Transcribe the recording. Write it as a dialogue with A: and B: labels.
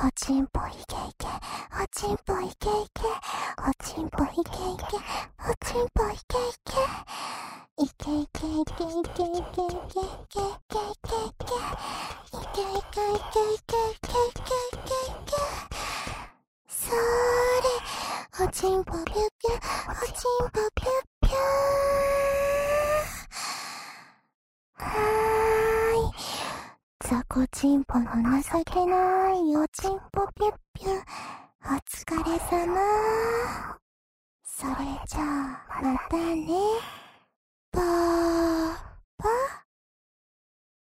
A: おちんぽいけいけ、おちんぽいけいけ、おちんぽいけいけ、おちんぽいけいけ、いけいけいけいけいけいけいけいけいけいけいけいけいけいけいけいけいけいけいけ、それ、おちんぽぴゅぴゅ、おちんぽぴゅぴゅー。ザコチンポの情けないおちんぽぴゅっぴゅ、お疲れ様。それじゃあまたね。